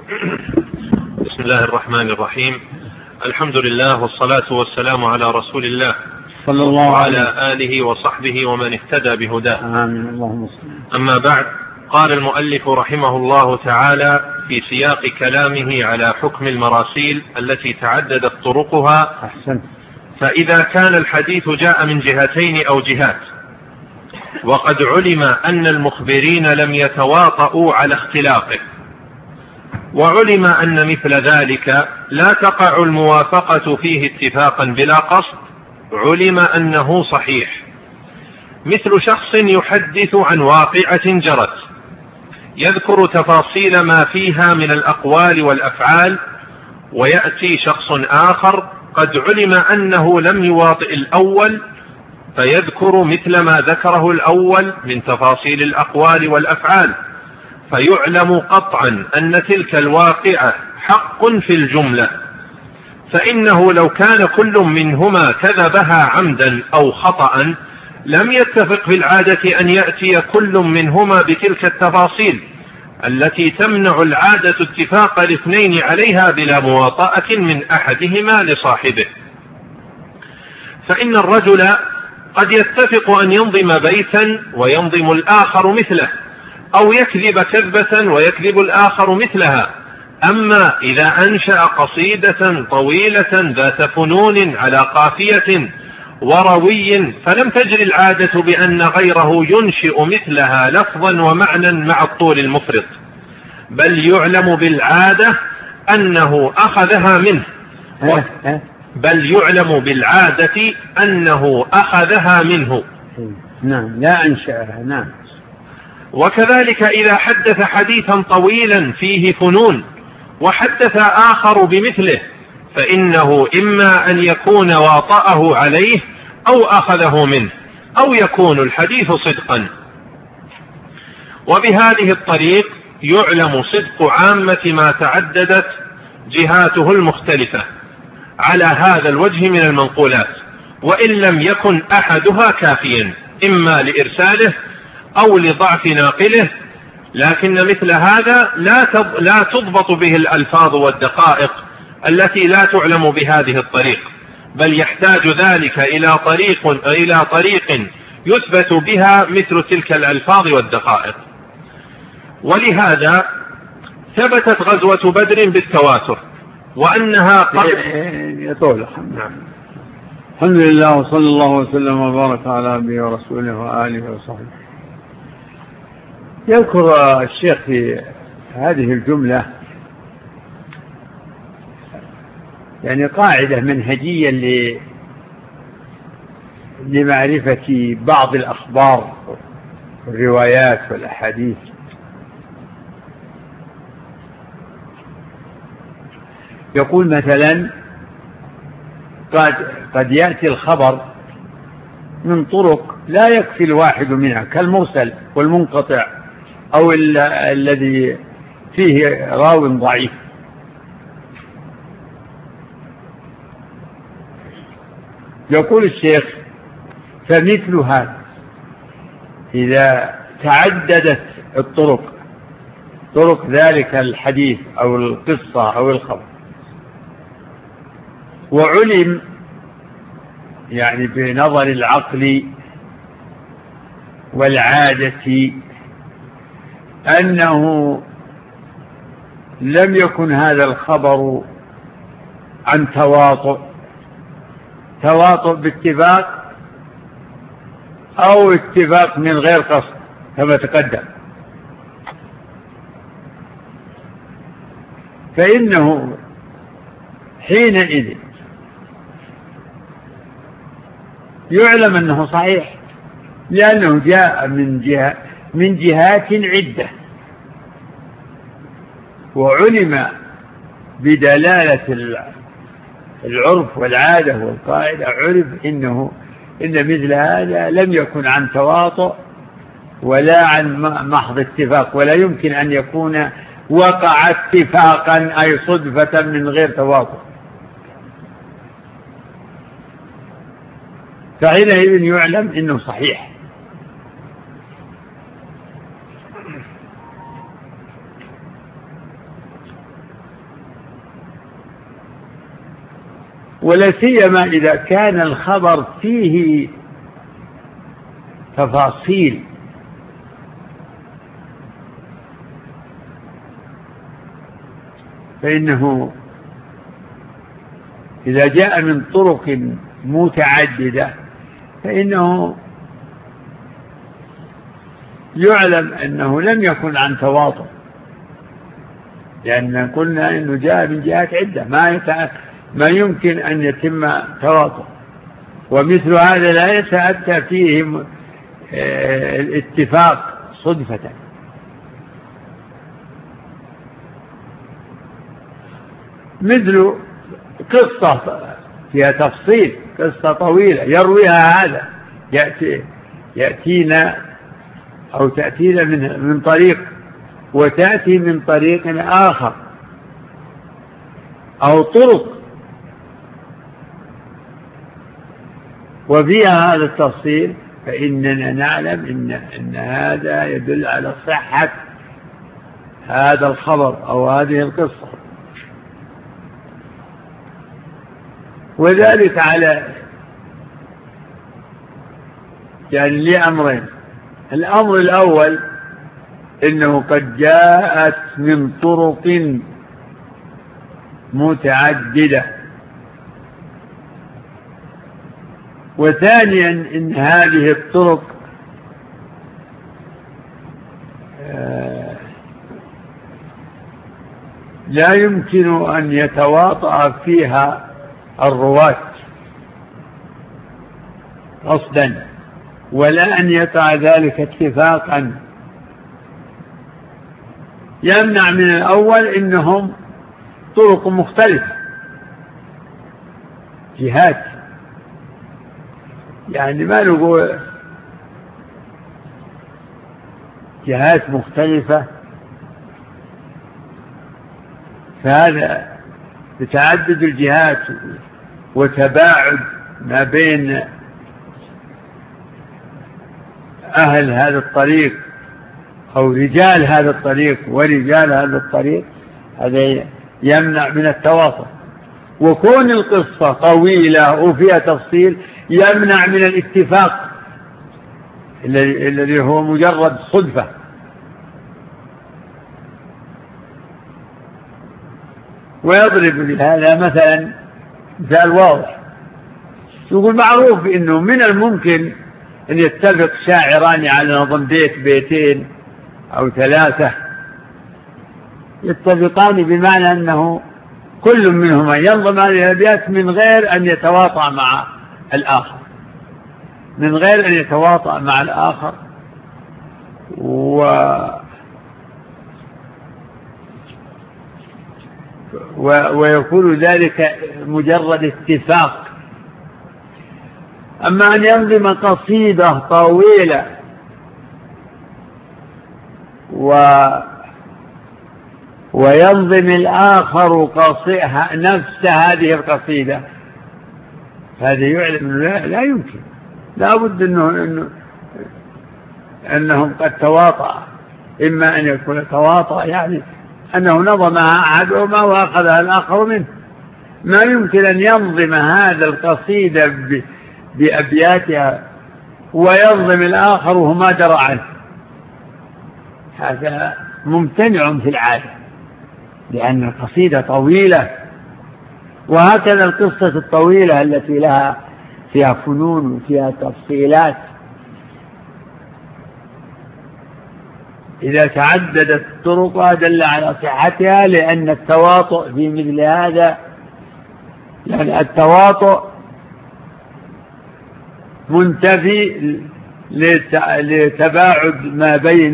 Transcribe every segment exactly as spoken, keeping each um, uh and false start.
بسم الله الرحمن الرحيم. الحمد لله والصلاة والسلام على رسول الله صلى الله عليه وعلى آله وصحبه ومن اهتدى بهداه. آمين. اللهم صل. أما بعد، قال المؤلف رحمه الله تعالى في سياق كلامه على حكم المراسيل التي تعددت طرقها: أحسن. فإذا كان الحديث جاء من جهتين أو جهات، وقد علم أن المخبرين لم يتواطؤوا على اختلاقه، وعلم أن مثل ذلك لا تقع الموافقة فيه اتفاقا بلا قصد، علم أنه صحيح، مثل شخص يحدث عن واقعة جرت، يذكر تفاصيل ما فيها من الأقوال والأفعال، ويأتي شخص آخر قد علم أنه لم يواطئ الأول فيذكر مثل ما ذكره الأول من تفاصيل الأقوال والأفعال، فيعلم قطعا أن تلك الواقعة حق في الجملة، فإنه لو كان كل منهما كذبها عمدا أو خطأ لم يتفق في العادة أن يأتي كل منهما بتلك التفاصيل التي تمنع العادة اتفاق الاثنين عليها بلا مواطأة من أحدهما لصاحبه. فإن الرجل قد يتفق أن ينظم بيتا وينظم الآخر مثله، أو يكذب كذبة ويكذب الآخر مثلها. أما إذا أنشأ قصيدة طويلة ذات فنون على قافية وروي فلم تجري العادة بأن غيره ينشئ مثلها لفظا ومعنى مع الطول المفرط، بل يعلم بالعادة أنه أخذها منه بل يعلم بالعادة أنه أخذها منه. نعم، لا أنشأها. نعم. وكذلك إذا حدث حديثا طويلا فيه فنون وحدث آخر بمثله، فإنه إما أن يكون واطأه عليه أو أخذه منه، أو يكون الحديث صدقا. وبهذه الطريق يعلم صدق عامة ما تعددت جهاته المختلفة على هذا الوجه من المنقولات، وإن لم يكن أحدها كافيا إما لإرساله أو لضعف ناقله، لكن مثل هذا لا تضبط به الألفاظ والدقائق التي لا تعلم بهذه الطريق، بل يحتاج ذلك إلى طريق إلى طريق يثبت بها مثل تلك الألفاظ والدقائق. ولهذا ثبتت غزوة بدر بالتواتر، وأنها قد يطول. الحمد لله وصلى الله وسلم وبارك على عبده ورسوله وآله وصحبه. يذكر الشيخ في هذه الجملة يعني قاعدة منهجية لمعرفة بعض الأخبار والروايات والأحاديث. يقول مثلا قد, قد يأتي الخبر من طرق لا يكفي الواحد منها، كالمرسل والمنقطع أو الذي فيه راو ضعيف. يقول الشيخ: فمثل هذا إذا تعددت الطرق طرق ذلك الحديث أو القصة أو الخبر، وعلم يعني بنظر العقل والعادة أنه لم يكن هذا الخبر عن تواطؤ تواطؤ باتفاق أو اتفاق من غير قصد كما تقدم، فإنه حينئذ يعلم أنه صحيح، لأنه جاء من جهة من جهات عدة، وعلم بدلالة العرف والعادة والقاعدة، عرف إنه إن مثل هذا لم يكن عن تواطؤ ولا عن محض اتفاق، ولا يمكن أن يكون وقع اتفاقا أي صدفة من غير تواطؤ. فحينئذ يعلم إنه صحيح. ولا سيما إذا كان الخبر فيه تفاصيل فإنه إذا جاء من طرق متعددة فإنه يعلم أنه لم يكن عن تواطؤ، لأن قلنا أنه جاء من جهات عدة ما ما يمكن أن يتم تواطؤ، ومثل هذا لا يتأتى فيه الاتفاق صدفة. مثل قصة فيها تفصيل، قصة طويلة يرويها هذا يأتي يأتينا أو تأتينا من من طريق وتأتي من طريق آخر أو طرق وفيها هذا التفصيل، فإننا نعلم إن إن هذا يدل على صحة هذا الخبر أو هذه القصة. وذلك على يعني لأمرين: الأمر الأول إنه قد جاءت من طرق متعددة، وثانيا إن هذه الطرق لا يمكن أن يتواطأ فيها الرواة قصدا ولا أن يقع ذلك اتفاقا. يمنع من الأول إنهم طرق مختلفة جهات، يعني ما نقول جهات مختلفة، فهذا بتعدد الجهات وتباعد ما بين أهل هذا الطريق أو رجال هذا الطريق ورجال هذا الطريق، هذا يمنع من التواصل. وكون القصة طويلة وفيها تفصيل يمنع من الاتفاق الذي هو مجرد صدفة. ويضرب لهذا مثلا مثال واضح، يقول معروف إنه من الممكن أن يتفق شاعران على نظم بيت بيتين أو ثلاثة، يتفقان بمعنى أنه كل منهما ينظم هذه الأبيات من غير أن يتواطأ مع الآخر من غير أن يتواطأ مع الآخر و ويكون ذلك مجرد اتفاق. أما أن ينظم قصيدة طويلة و وينظم الآخر قصيدة نفس هذه القصيدة، هذا يعلم لا, لا يمكن، لا بد إنه, إنه أنهم قد تواطأ، إما أن يكون تواطأ يعني أنه نظمها أحدهما وأخذها الآخر منه. ما يمكن أن ينظم هذا القصيدة بأبياتها وينظم الآخر وهما درى عنه، هذا ممتنع في العادة، لأن القصيدة طويلة. وهكذا القصة الطويلة التي لها فيها فنون وفيها تفصيلات إذا تعددت طرقها دل على صحتها، لأن التواطؤ في مثل هذا يعني التواطؤ منتفي لتباعد ما بين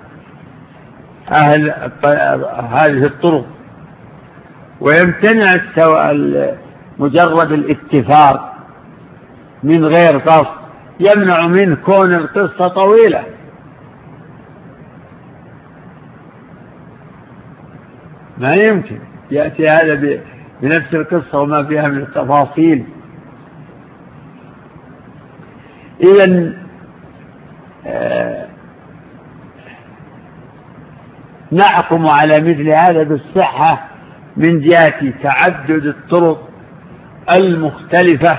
أهل هذه الطرق، ويمتنع مجرد الاتفاق من غير قصد، يمنع منه كون القصة طويلة. ما يمكن يأتي هذا بنفس القصة وما فيها من التفاصيل. إذن آه نحكم على مثل هذا بالصحة من جهة تعدد الطرق المختلفة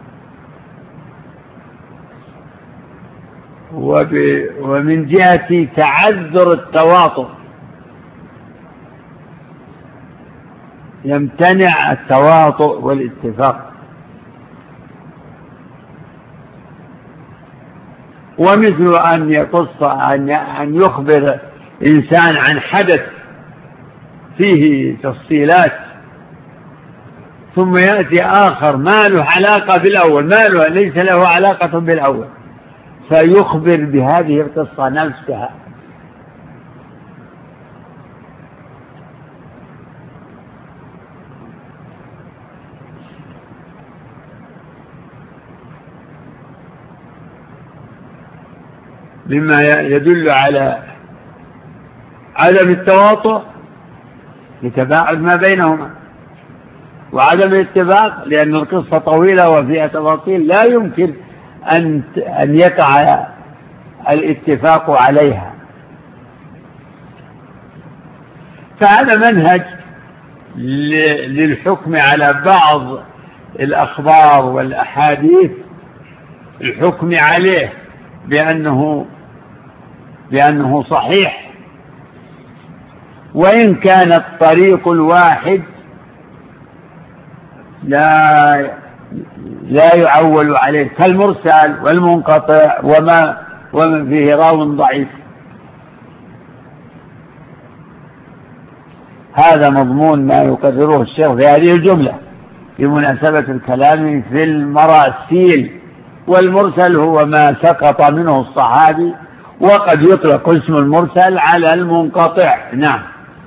ومن جهة تعذر التواطؤ يمتنع التواطؤ والاتفاق. ومثل أن يقص أن يخبر إنسان عن حدث فيه تفصيلات ثم يأتي آخر ما له علاقة بالأول، ما له ليس له علاقة بالأول، فيخبر بهذه القصة نفسها. مما يدل على عدم التواطؤ لتباعد ما بينهما، وعدم الاتفاق لأن القصة طويلة وفيها تفاصيل لا يمكن أن أن يقع الاتفاق عليها. فهذا منهج للحكم على بعض الأخبار والأحاديث، الحكم عليه بأنه بأنه صحيح، وإن كان الطريق الواحد لا لا يعول عليه كالمرسل والمنقطع وما وما فيه راو ضعيف. هذا مضمون ما يقرره الشيخ في هذه الجملة بمناسبة الكلام في المراسيل. والمرسل هو ما سقط منه الصحابي، وقد يطلق اسم المرسل على المنقطع. نعم.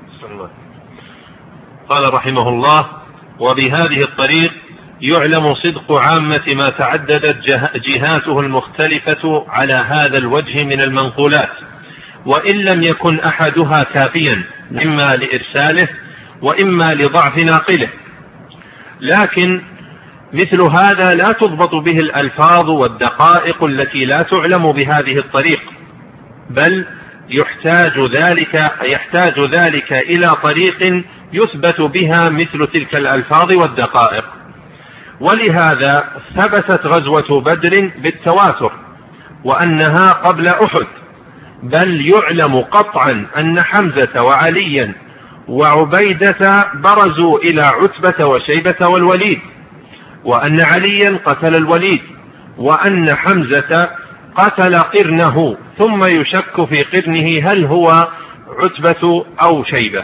قال رحمه الله: وبهذه الطريق يعلم صدق عامة ما تعددت جهاته المختلفة على هذا الوجه من المنقولات، وإن لم يكن أحدها كافيا إما لإرساله وإما لضعف ناقله. لكن مثل هذا لا تضبط به الألفاظ والدقائق التي لا تعلم بهذه الطريق، بل يحتاج ذلك يحتاج ذلك إلى طريق يثبت بها مثل تلك الألفاظ والدقائق. ولهذا ثبتت غزوة بدر بالتواتر وأنها قبل أحد، بل يعلم قطعا أن حمزة وعليا وعبيدة برزوا إلى عتبة وشيبة والوليد، وأن عليا قتل الوليد، وأن حمزة قتل قرنه، ثم يشك في قرنه هل هو عتبة أو شيبة.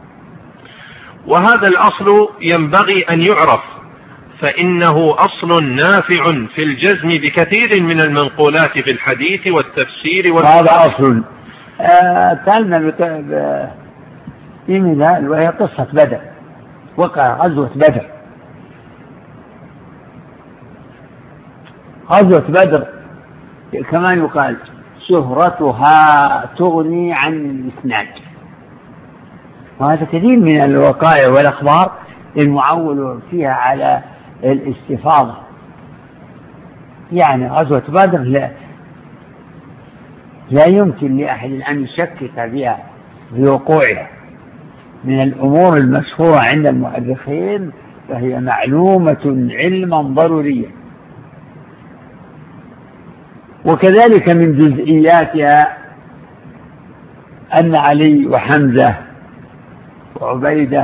وهذا الأصل ينبغي أن يعرف، فإنه أصل نافع في الجزم بكثير من المنقولات في الحديث والتفسير والحديث. هذا أصل أتعلم بمثال، وهي قصة بدر، وقع غزوة بدر. غزوة بدر كما يقال شهرتها تغني عن الإسناد، وهذا كثير من الوقائع والأخبار المعول فيها على الاستفاضة. يعني غزوة بدر لا, لا يمكن لأحد أن يشكك بها بوقوعها، من الأمور المشهورة عند المؤرخين، فهي معلومة علما ضروريا. وكذلك من جزئياتها أن علي وحمزة وعبيدة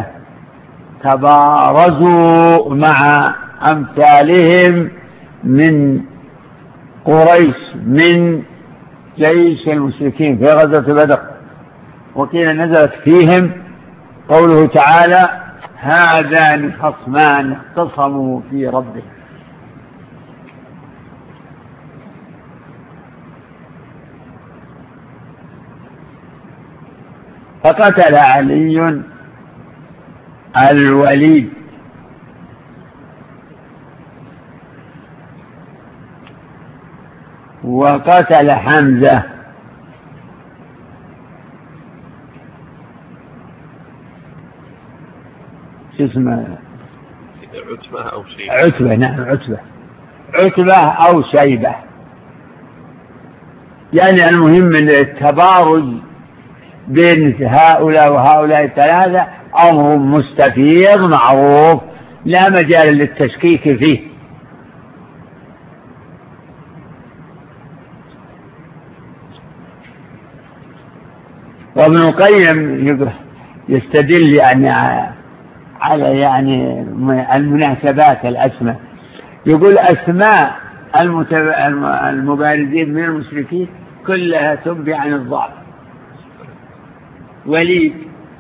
تبارزوا مع أمثالهم من قريش من جيش المشركين في غزوة بدر، وقيل نزلت فيهم قوله تعالى: هذان خصمان اختصموا في ربهم. فقتل علي الوليد وقتل حمزة شو اسمه عتبة أو شيبة. عتبة نعم عتبة عتبة أو شيبة. يعني المهم التبارز بين هؤلاء وهؤلاء الثلاثة أمر مستفيض معروف لا مجال للتشكيك فيه. وابن القيم يستدل يعني على يعني المناسبات الأسماء، يقول أسماء المبارزين من المشركين كلها تنبي عن الضعف، وليد،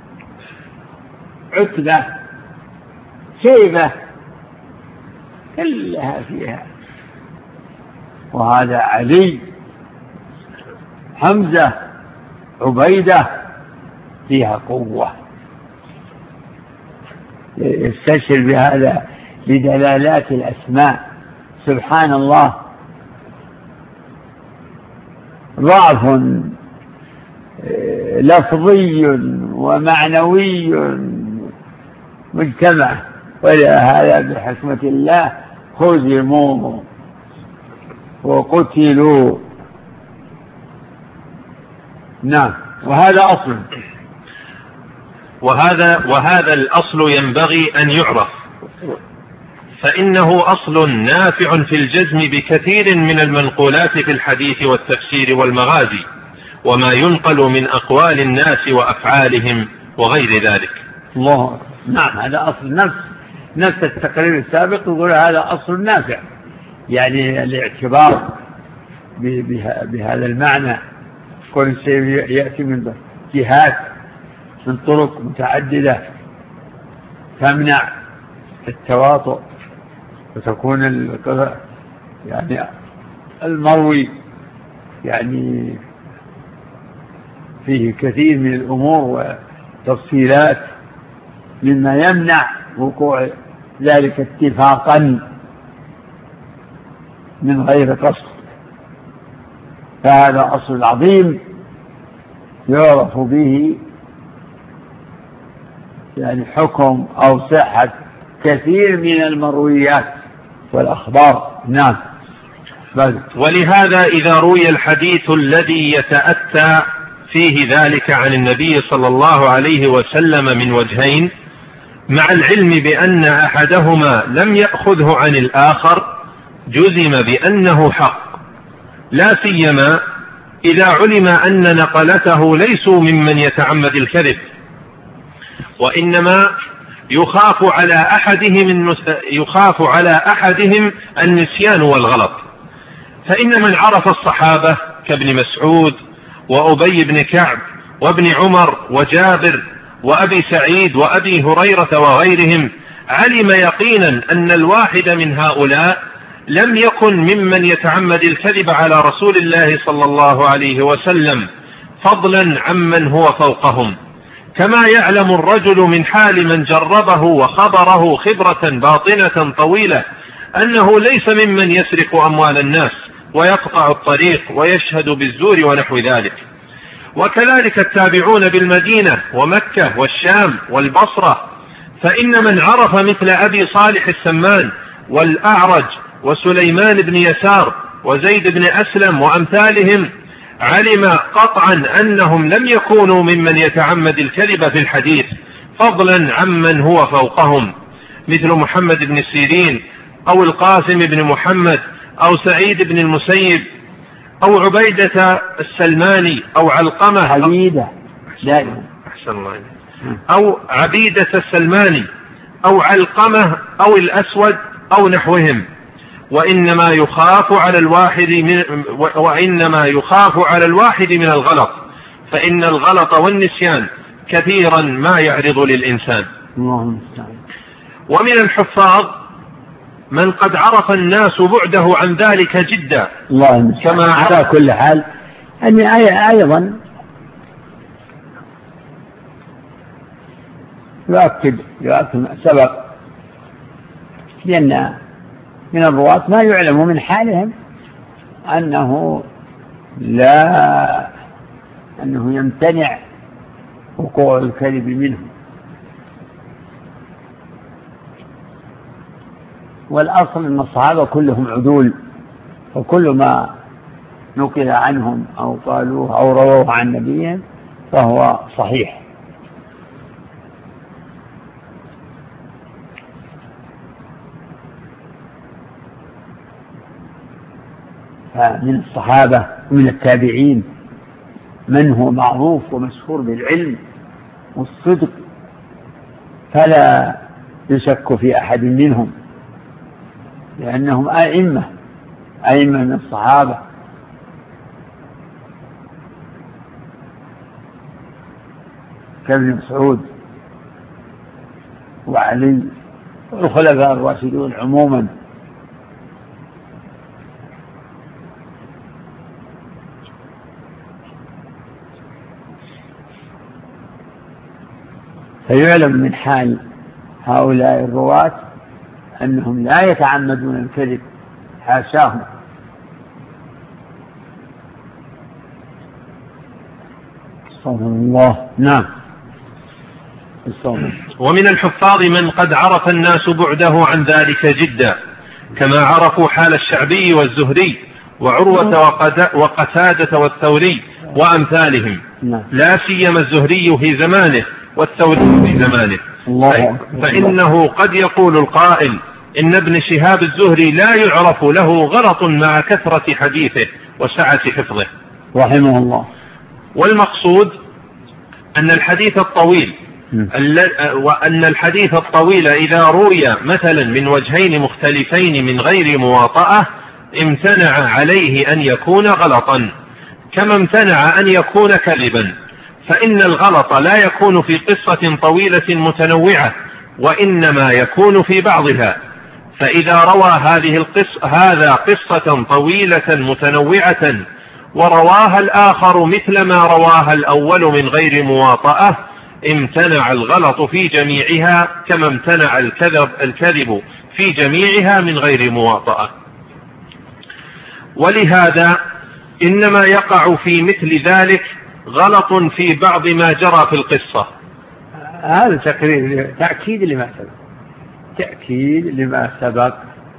عتبة، شيبة، كلها فيها. وهذا علي، حمزة، عبيدة، فيها قوة. يستشعر بهذا بدلالات الأسماء. سبحان الله، ضعف لفظي ومعنوي مجتمع، ولهذا بحكمة الله هزموا وقتلوا. نعم، وهذا أصل وهذا وهذا الأصل ينبغي أن يعرف، فإنه أصل نافع في الجزم بكثير من المنقولات في الحديث والتفسير والمغازي وما ينقل من أقوال الناس وأفعالهم وغير ذلك. الله، نعم، هذا أصل نفس نفس التقرير السابق يقول هذا أصل نافع، يعني الاعتبار بهذا المعنى. كل شيء يأتي من جهات، من طرق متعددة تمنع التواطؤ، وتكون يعني المروي يعني فيه كثير من الأمور وتفصيلات مما يمنع وقوع ذلك اتفاقا من غير قصد. فهذا أصل عظيم يعرف به يعني حكم أو صحة كثير من المرويات والأخبار. نعم. بل. ولهذا إذا روي الحديث الذي يتأتى فيه ذلك عن النبي صلى الله عليه وسلم من وجهين، مع العلم بأن أحدهما لم يأخذه عن الآخر، جزم بأنه حق، لا سيما إذا علم أن نقلته ليسوا ممن يتعمد الكذب، وإنما يخاف على أحدهم يخاف على أحدهم النسيان والغلط. فإن من عرف الصحابة كابن مسعود وأبي بن كعب وابن عمر وجابر وأبي سعيد وأبي هريرة وغيرهم علم يقينا أن الواحد من هؤلاء لم يكن ممن يتعمد الكذب على رسول الله صلى الله عليه وسلم، فضلا عمن هو فوقهم، كما يعلم الرجل من حال من جربه وخبره خبرة باطنة طويلة أنه ليس ممن يسرق أموال الناس ويقطع الطريق ويشهد بالزور ونحو ذلك. وكذلك التابعون بالمدينة ومكة والشام والبصرة، فإن من عرف مثل أبي صالح السمان والأعرج وسليمان بن يسار وزيد بن أسلم وأمثالهم علم قطعا أنهم لم يكونوا ممن يتعمد الكذب في الحديث، فضلا عمن هو فوقهم، مثل محمد بن سيرين أو القاسم بن محمد أو سعيد بن المسيب أو عبيدة السلماني أو علقمة عبيدة أحسن الله أو عبيدة السلماني أو علقمة أو الأسود أو نحوهم. وإنما يخاف على الواحد من وإنما يخاف على الواحد من الغلط، فإن الغلط والنسيان كثيرا ما يعرض للإنسان. ومن الحفاظ من قد عرف الناس بعده عن ذلك جدا، الله كما على كل حال أن أيضا يؤكد يؤكد ما سبق، لأن من الرواة ما يعلم من حالهم أنه لا أنه يمتنع وقوع الكذب منهم. والأصل أن الصحابة كلهم عدول، وكل ما نقل عنهم أو قالوه أو رووه عن نبيهم فهو صحيح. من الصحابة ومن التابعين من هو معروف ومشهور بالعلم والصدق فلا يشك في أحد منهم، لأنهم أئمة أئمة من الصحابة كابن مسعود وعلي والخلفاء الراشدون عموما. فيعلم من حال هؤلاء الرواة أنهم لا يتعمدون الكذب، حاشاهم. صلى الله. نعم. ومن الحفاظ من قد عرف الناس بعده عن ذلك جدا، كما عرفوا حال الشعبي والزهري وعروة وقتادة والثوري وأمثالهم، لا سيما الزهري في زمانه والثوري في زمانه. فإنه قد يقول القائل إن ابن شهاب الزهري لا يعرف له غلط مع كثرة حديثه وسعة حفظه رحمه الله. والمقصود أن الحديث الطويل وأن الحديث الطويل إذا روي مثلا من وجهين مختلفين من غير مواطأة امتنع عليه أن يكون غلطا، كما امتنع أن يكون كذبا، فإن الغلط لا يكون في قصة طويلة متنوعة، وإنما يكون في بعضها. فإذا روى هذه القصة هذا قصة طويلة متنوعة ورواها الآخر مثل ما رواها الأول من غير مواطأة امتنع الغلط في جميعها، كما امتنع الكذب, الكذب في جميعها من غير مواطأة. ولهذا إنما يقع في مثل ذلك غلط في بعض ما جرى في القصة. هذا تقرير تأكيد لما سبق تأكيد لما سبق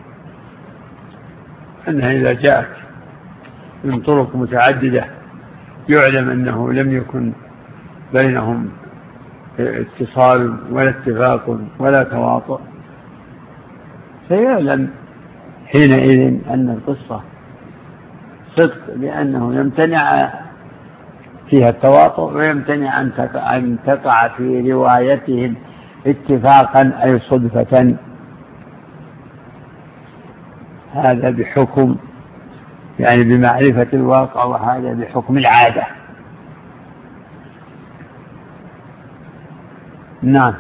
أنها إذا جاءت من طرق متعددة يعلم أنه لم يكن بينهم اتصال ولا اتفاق ولا تواطؤ، فيعلم حينئذ أن القصة صدق، لأنه يمتنع فيها التواطؤ ويمتنع أن تقع في روايتهم اتفاقا أي صدفة. هذا بحكم يعني بمعرفة الواقع، وهذا بحكم العادة. نعم.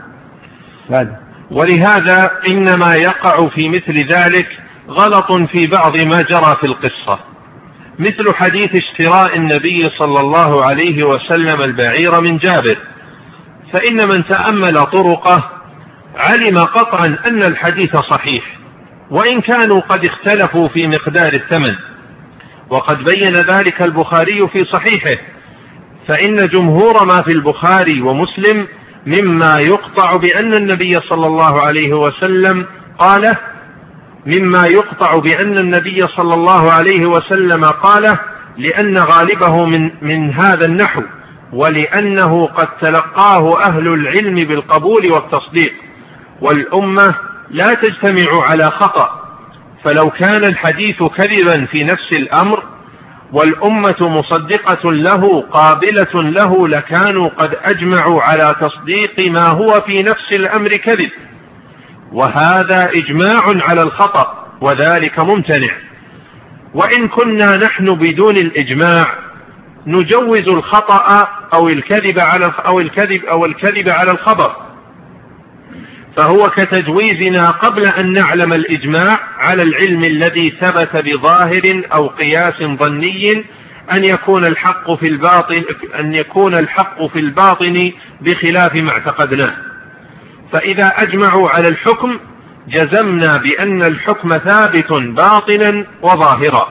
ولهذا إنما يقع في مثل ذلك غلط في بعض ما جرى في القصة، مثل حديث اشتراء النبي صلى الله عليه وسلم البعير من جابر، فإن من تأمل طرقه علم قطعا أن الحديث صحيح، وإن كانوا قد اختلفوا في مقدار الثمن، وقد بين ذلك البخاري في صحيحه. فإن جمهور ما في البخاري ومسلم مما يقطع بأن النبي صلى الله عليه وسلم قاله مما يقطع بأن النبي صلى الله عليه وسلم قاله لأن غالبه من, من هذا النحو، ولأنه قد تلقاه أهل العلم بالقبول والتصديق، والأمة لا تجتمع على خطأ. فلو كان الحديث كذبا في نفس الأمر والأمة مصدقة له قابلة له لكانوا قد أجمعوا على تصديق ما هو في نفس الأمر كذب، وهذا إجماع على الخطأ وذلك ممتنع. وإن كنا نحن بدون الإجماع نجوز الخطأ أو الكذب على أو الكذب أو الكذب على الخبر، فهو كتجويزنا قبل أن نعلم الإجماع على العلم الذي ثبت بظاهر أو قياس ظني أن يكون الحق في الباطن أن يكون الحق في الباطن بخلاف ما اعتقدناه. فإذا أجمعوا على الحكم جزمنا بأن الحكم ثابت باطنا وظاهرا.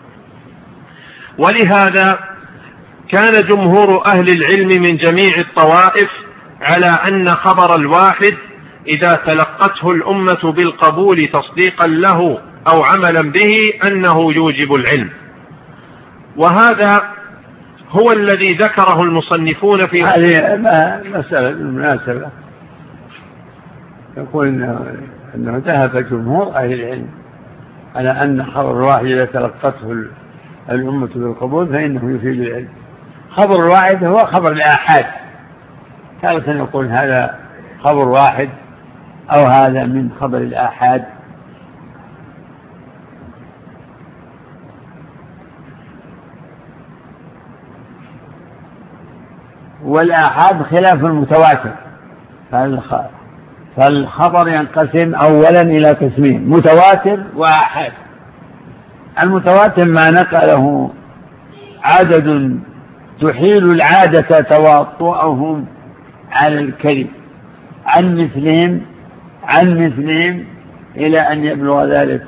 ولهذا كان جمهور أهل العلم من جميع الطوائف على أن خبر الواحد إذا تلقته الأمة بالقبول تصديقا له أو عملا به أنه يوجب العلم. وهذا هو الذي ذكره المصنفون في هذه مسألة المناسبة. يقول أنه ذهب جمهور أهل العلم على أن خبر الواحد إذا تلقته الأمة بالقبول فإنه يفيد العلم. خبر الواحد هو خبر الآحاد، تارة يقول هذا خبر واحد أو هذا من خبر الآحاد. والآحاد خلاف المتواتر، فالخبر ينقسم أولا إلى قسمين: متواتر وآحاد. المتواتر ما نقله عدد تحيل العادة تواطؤهم على الكذب عن مثلهم عن مثلهم إلى أن يبلغ ذلك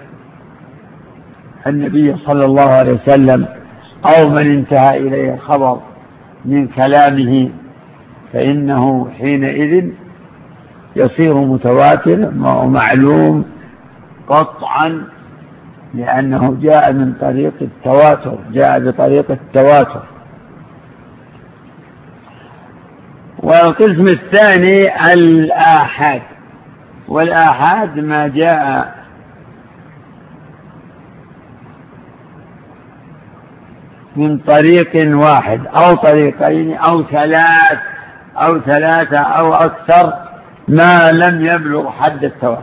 النبي صلى الله عليه وسلم أو من انتهى إليه الخبر من كلامه، فإنه حينئذ يصير متواتر ومعلوم قطعا، لأنه جاء من طريق التواتر، جاء بطريق التواتر. والقسم الثاني الآحاد، والآحاد ما جاء من طريق واحد أو طريقين أو ثلاث أو ثلاثة أو أكثر ما لم يبلغ حد التواتر.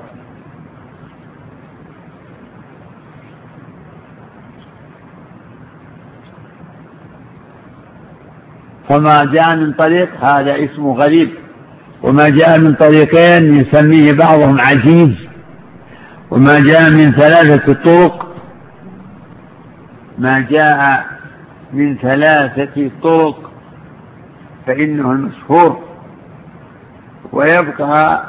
فما جاء من طريق هذا اسمه غريب، وما جاء من طريقين يسميه بعضهم عزيز، وما جاء من ثلاثة طرق ما جاء من ثلاثة طرق فإنه المشهور، ويبقى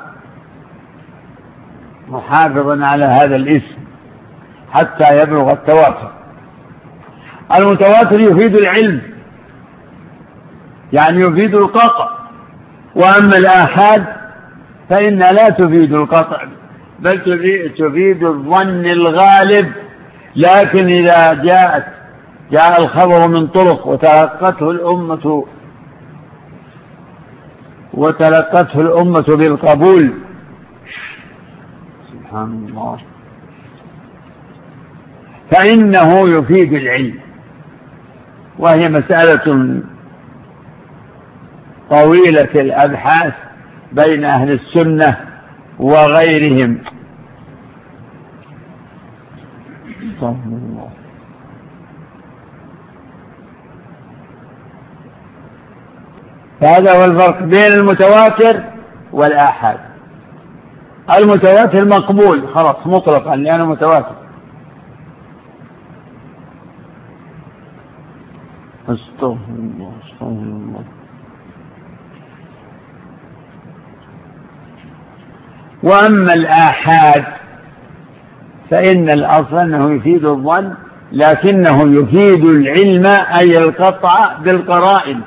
محافظا على هذا الاسم حتى يبلغ التواتر. المتواتر يفيد العلم، يعني يفيد القطع، وأما الآحاد فإن لا تفيد القطع بل تفيد الظن الغالب. لكن إذا جاءت جاء الخبر من طرق وتلقته الأمة وتلقته الأمة بالقبول، سبحان الله، فإنه يفيد العلم. وهي مسألة طويلة الأبحاث بين أهل السنة وغيرهم. فهذا هو الفرق بين المتواتر والآحاد. المتواتر مقبول خلاص مطلقا لأنه متواتر. استغفر الله استغفر الله. وأما الآحاد فإن الأصل أنه يفيد الظن، لكنه يفيد العلم أي القطع بالقرائن.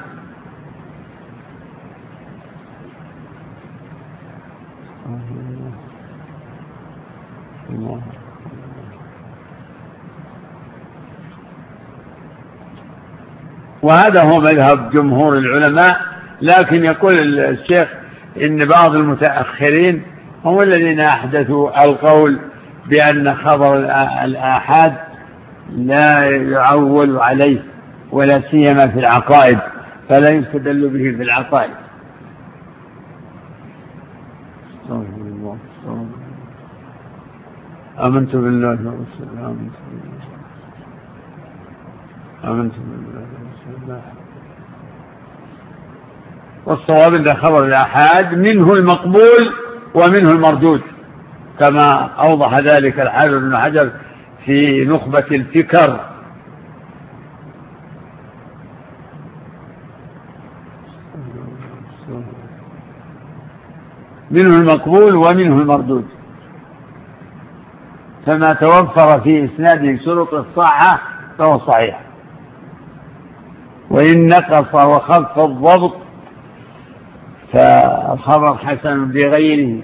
وهذا هو مذهب جمهور العلماء. لكن يقول الشيخ إن بعض المتأخرين هم الذين أحدثوا القول بأن خبر الآحاد لا يعول عليه ولا سيما في العقائد، فلا يستدل به في العقائد. آمنت بالله ورسوله آمنت بالله آمنت بالله ورسوله. والصواب أن خبر الآحاد منه المقبول ومنه المردود، كما أوضح ذلك الحافظ بن حجر في نخبة الفكر. منه المقبول ومنه المردود، فما توفر في إسناده شروط الصحة فهو صحيح، وإن نقص وخف الضبط فالخبر حسن بغيره.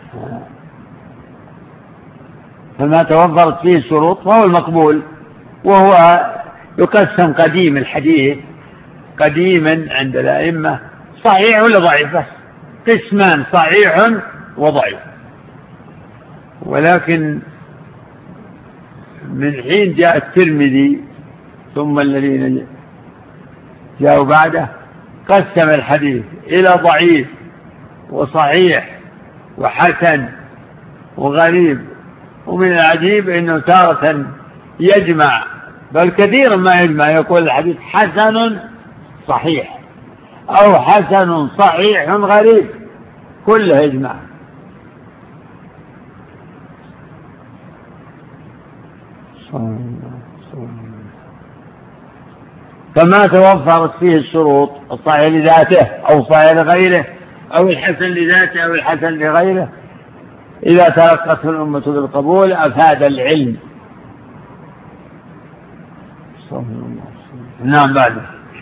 فما توفرت فيه الشروط فهو المقبول. وهو يقسم قديم الحديث قديما عند الأئمة صحيح ولا ضعيف، بس قسمان صحيح وضعيف. ولكن من حين جاء الترمذي ثم الذين جاءوا بعده قسم الحديث إلى ضعيف وصحيح وحسن وغريب. ومن العجيب أنه تارة يجمع، بل كثيرا ما يجمع، يقول الحديث حسن صحيح أو حسن صحيح غريب، كله يجمع. فما توفرت فيه الشروط الصحيح لذاته أو صحيح لغيره أو الحسن لذاته أو الحسن لغيره، إذا تلقته الأمة بالقبول أفاد العلم. نعم. بعد.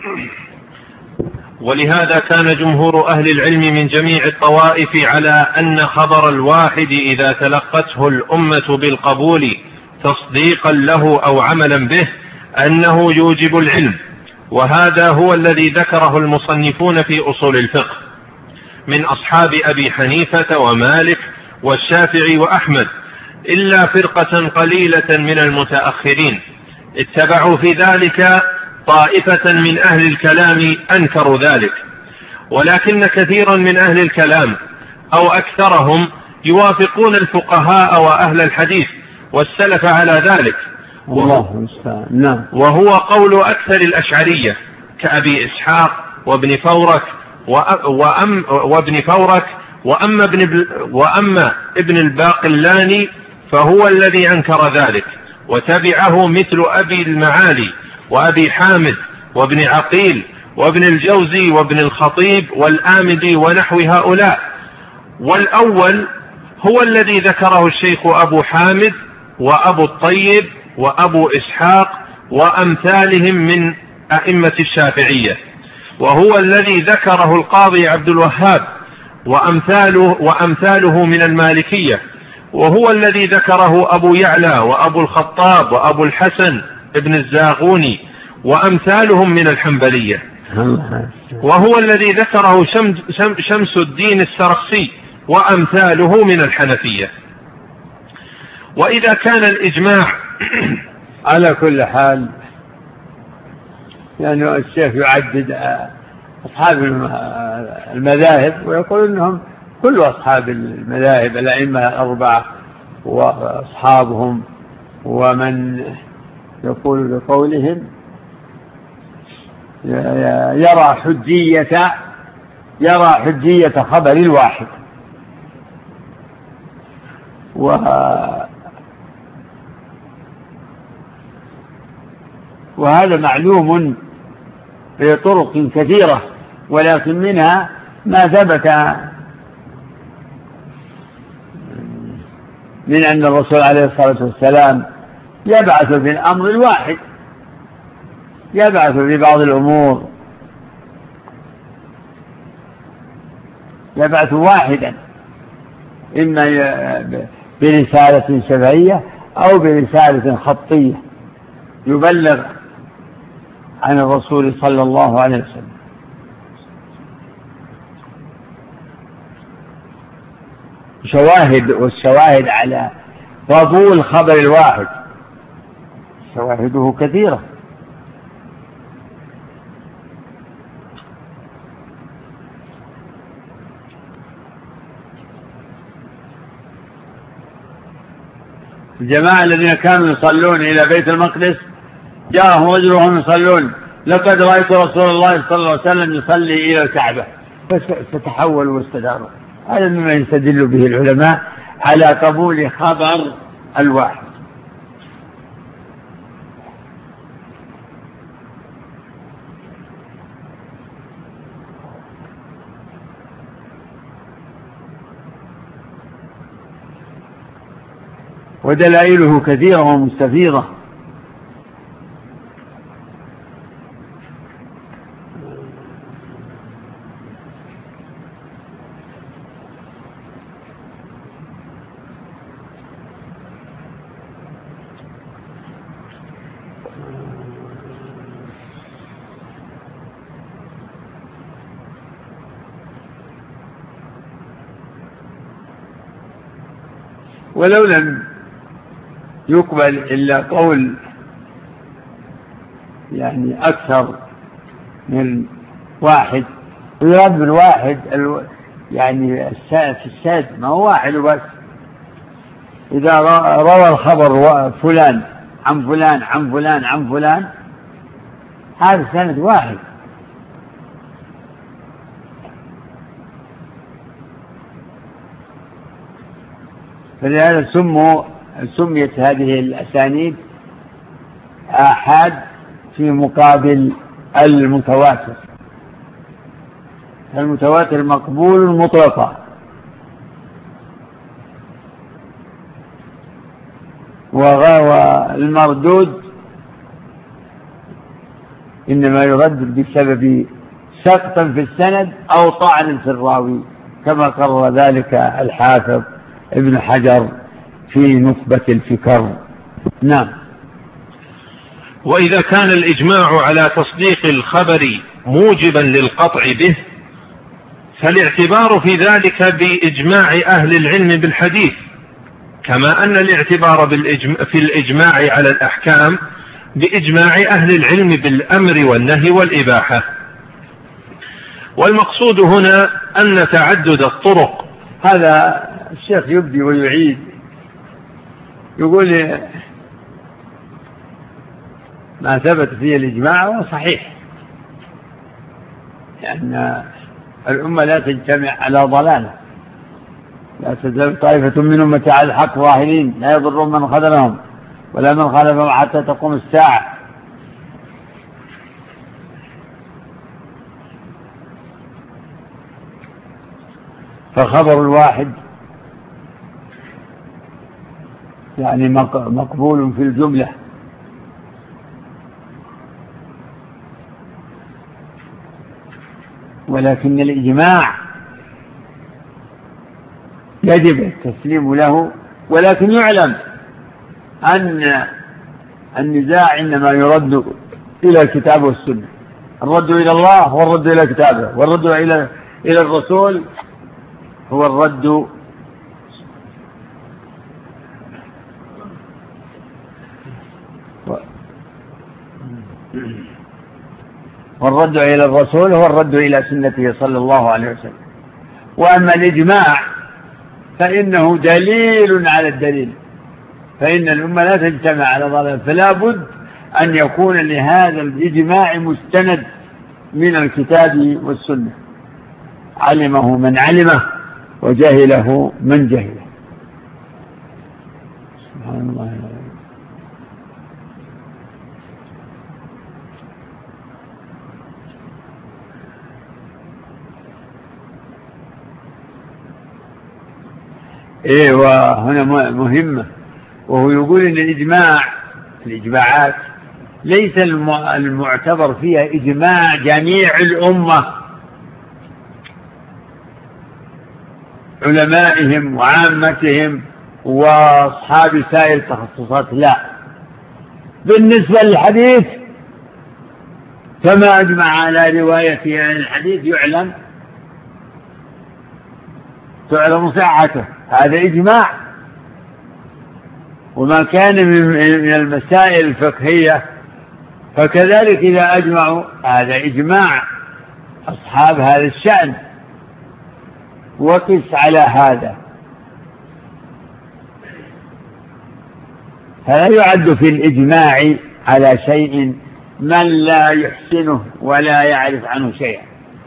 ولهذا كان جمهور أهل العلم من جميع الطوائف على أن خبر الواحد إذا تلقته الأمة بالقبول تصديقا له أو عملا به أنه يوجب العلم. وهذا هو الذي ذكره المصنفون في أصول الفقه من أصحاب أبي حنيفة ومالك والشافعي وأحمد، إلا فرقة قليلة من المتأخرين اتبعوا في ذلك طائفة من أهل الكلام أنكروا ذلك. ولكن كثيرا من أهل الكلام أو أكثرهم يوافقون الفقهاء وأهل الحديث والسلف على ذلك، وهو, وهو قول أكثر الأشعرية كأبي إسحاق وابن فورك وأم وابن فورك وأما ابن, وأما ابن الباقلاني فهو الذي أنكر ذلك، وتبعه مثل أبي المعالي وأبي حامد وابن عقيل وابن الجوزي وابن الخطيب والآمدي ونحو هؤلاء. والأول هو الذي ذكره الشيخ أبو حامد وأبو الطيب وأبو إسحاق وأمثالهم من أئمة الشافعية، وهو الذي ذكره القاضي عبد الوهاب وأمثاله, وأمثاله من المالكية، وهو الذي ذكره أبو يعلى وأبو الخطاب وأبو الحسن ابن الزاغوني وأمثالهم من الحنبلية، وهو الذي ذكره شمس الدين السرخسي وأمثاله من الحنفية. وإذا كان الإجماع على كل حال، يعني الشيخ يعدد أصحاب المذاهب ويقول إنهم كل أصحاب المذاهب الأئمة الأربعة وأصحابهم ومن يقول بقولهم يرى حجية يرى حجية خبر الواحد. وهذا معلوم بطرق كثيرة، ولكن منها ما ثبت من أن الرسول عليه الصلاة والسلام يبعث في الأمر الواحد، يبعث في بعض الأمور يبعث واحدا، إما برسالة شفهية أو برسالة خطية يبلغ عن الرسول صلى الله عليه وسلم. شواهد، والشواهد على قبول خبر الواحد شواهده كثيرة. الجماعة الذين كانوا يصلون إلى بيت المقدس جاءهم رجل وهم يصلون: لقد رأيت رسول الله صلى الله عليه وسلم يصلي إلى الكعبة، فتحولوا واستداروا. هذا مما يستدل به العلماء على قبول خبر الواحد. ودلائله كثيرة ومستفيضة. ولو لم يقبل إلا قول يعني أكثر من واحد، ويرد بالواحد يعني في الساد ما هو واحد بس. إذا روى الخبر فلان عن فلان عن فلان عن فلان هذا سند واحد. فلهذا سموا سميت هذه الأسانيد آحاد في مقابل المتواتر. المتواتر مقبول مطلقا، والمردود إنما يرد بسبب سقط في السند أو طعن في الراوي، كما قرر ذلك الحافظ ابن حجر في نخبة الفكر. نعم. وإذا كان الإجماع على تصديق الخبر موجبا للقطع به، فالاعتبار في ذلك بإجماع أهل العلم بالحديث، كما أن الاعتبار في الإجماع على الأحكام بإجماع أهل العلم بالأمر والنهي والإباحة. والمقصود هنا أن تعدد الطرق، هذا الشيخ يبدي ويعيد، يقول ما ثبت فيه الإجماع هو صحيح، لأن الأمة لا تجتمع على ضلالة، لا تزال طائفة من أمتي على الحق ظاهرين لا يضرهم من خذلهم ولا من خالفهم حتى تقوم الساعة. فخبر الواحد يعني مقبول في الجملة، ولكن الإجماع يجب التسليم له. ولكن يعلم أن النزاع إنما يرد إلى الكتاب والسنة، الرد إلى الله والرد إلى كتابه، والرد إلى إلى الرسول هو الرد والرد إلى الرسول هو الرد إلى سنته صلى الله عليه وسلم. وأما الإجماع فإنه دليل على الدليل، فإن الأمة لا تجتمع على ضلال، فلا بد أن يكون لهذا الإجماع مستند من الكتاب والسنة، علمه من علمه وجهله من جهله. سبحان الله. إيه، وهنا مهمة، وهو يقول إن الإجماع الإجماعات ليس المعتبر فيها إجماع جميع الأمة علمائهم وعامتهم وأصحاب سائر التخصصات، لا، بالنسبة للحديث فما أجمع على رواية عن الحديث يعلم تعلم صحته، هذا إجماع. وما كان من المسائل الفقهية فكذلك إذا أجمعوا هذا إجماع أصحاب هذا الشأن. وقس على هذا، فلا يعد في الإجماع على شيء من لا يحسنه ولا يعرف عنه شيئا،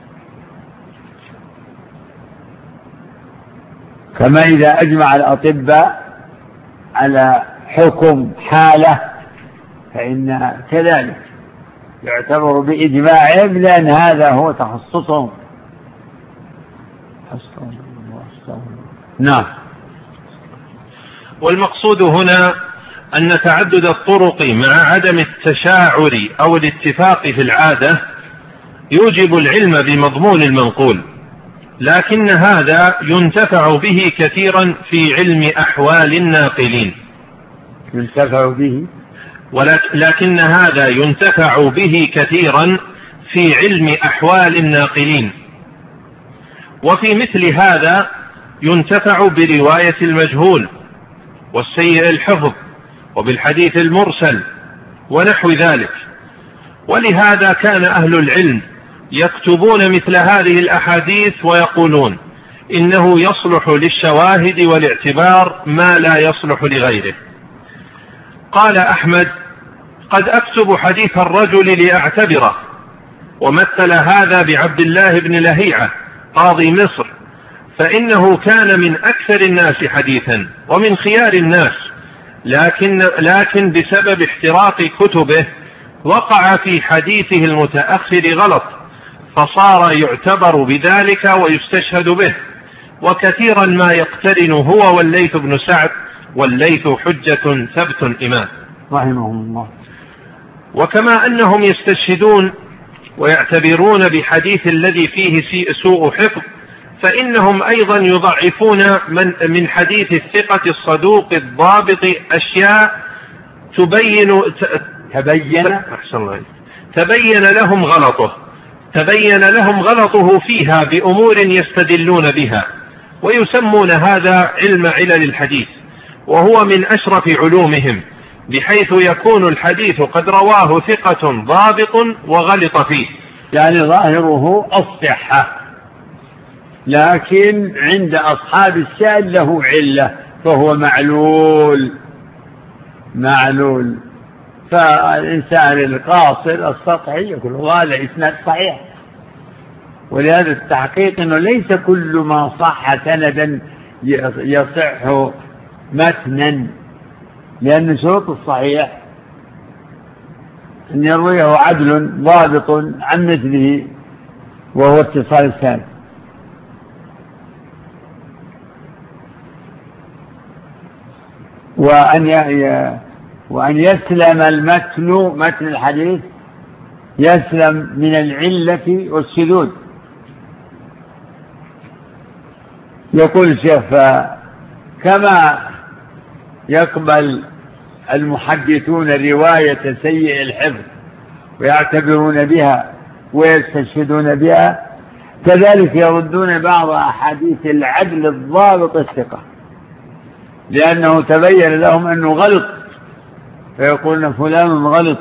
كما إذا أجمع الأطباء على حكم حالة فإن كذلك يعتبر بإجماعهم، لأن هذا هو تخصصهم. نعم. والمقصود هنا أن تعدد الطرق مع عدم التشاعر أو الاتفاق في العادة يوجب العلم بمضمون المنقول، لكن هذا ينتفع به كثيرا في علم أحوال الناقلين. ينتفع به ولكن هذا ينتفع به كثيرا في علم أحوال الناقلين. وفي مثل هذا ينتفع برواية المجهول والسيء الحفظ وبالحديث المرسل ونحو ذلك. ولهذا كان أهل العلم يكتبون مثل هذه الأحاديث ويقولون إنه يصلح للشواهد والاعتبار ما لا يصلح لغيره. قال أحمد: قد أكتب حديث الرجل لأعتبره. ومثل هذا بعبد الله بن لهيعة قاضي مصر، فإنه كان من أكثر الناس حديثا ومن خيار الناس، لكن, لكن بسبب احتراق كتبه وقع في حديثه المتأخر غلط، فصار يعتبر بذلك ويستشهد به. وكثيرا ما يقترن هو والليث بن سعد، والليث حجة ثبت إمام رحمهم الله. وكما أنهم يستشهدون ويعتبرون بحديث الذي فيه سوء حفظ، فإنهم أيضا يضعفون من, من حديث الثقة الصدوق الضابط أشياء تبين تبين, تبين لهم غلطه تبين لهم غلطه فيها بأمور يستدلون بها، ويسمون هذا علم علل الحديث، وهو من أشرف علومهم، بحيث يكون الحديث قد رواه ثقة ضابط وغلط فيه، يعني ظاهره الصحة، لكن عند أصحاب الشأن له علة، فهو معلول معلول فالإنسان القاصر السطحي يقول هذا إسناد صحيح. ولهذا التحقيق أنه ليس كل ما صح سندا يصح متنا، لأن شروط الصحيح أن يرويه عدل ضابط عن مثله وهو اتصال السند. وأن وأن يسلم المتن متن الحديث يسلم من العلة والشذوذ. يقول الشيخ: كما يقبل المحدثون رواية سيء الحفظ ويعتبرون بها ويستشهدون بها، كذلك يردون بعض أحاديث العدل الضابط الثقة، لأنه تبين لهم أنه غلط، فيقولون فلان غلط.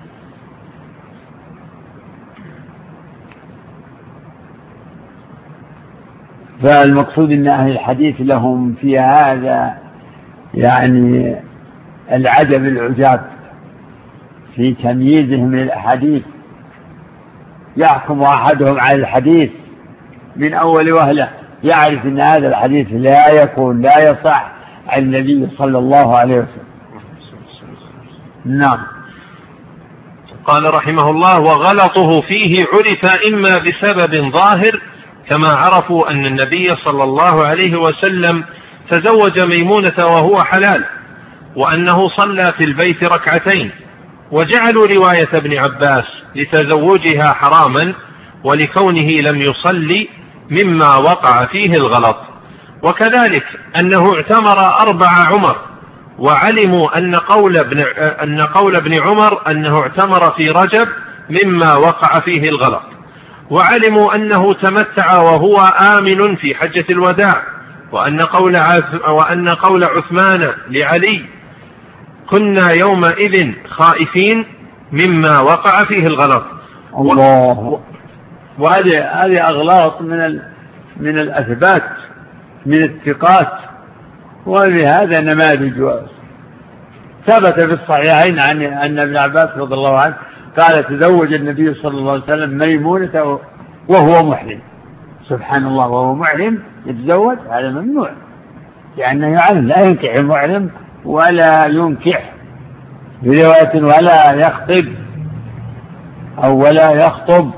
فالمقصود أن أهل الحديث لهم في هذا يعني العجب العجاب في تمييزهم من الأحاديث. يحكم أحدهم على الحديث من أول وهلة، يعرف أن هذا الحديث لا يكون لا يصح عن النبي صلى الله عليه وسلم. نعم. قال رحمه الله: وغلطه فيه عرف إما بسبب ظاهر، كما عرفوا أن النبي صلى الله عليه وسلم تزوج ميمونة وهو حلال، وأنه صلى في البيت ركعتين، وجعلوا رواية ابن عباس لتزوجها حراما ولكونه لم يصلي مما وقع فيه الغلط. وكذلك أنه اعتمر أربع عمر، وعلموا أن قول ابن, أن قول ابن عمر أنه اعتمر في رجب مما وقع فيه الغلط. وعلموا أنه تمتع وهو آمن في حجة الوداع، وأن قول, وأن قول عثمان لعلي كنا يومئذ خائفين مما وقع فيه الغلط. الله. وهذه هذه أغلاط من من الأثبات من الثقات، ولهذا نماذج ثبت في الصحيحين عن أن ابن عباس رضي الله عنه قال: تزوج النبي صلى الله عليه وسلم ميمونة وهو محرم. سبحان الله، وهو محرم يتزوج، هذا ممنوع، لأنه يعلم لا ينكح المحرم ولا ينكح برواية ولا يخطب أو ولا يخطب.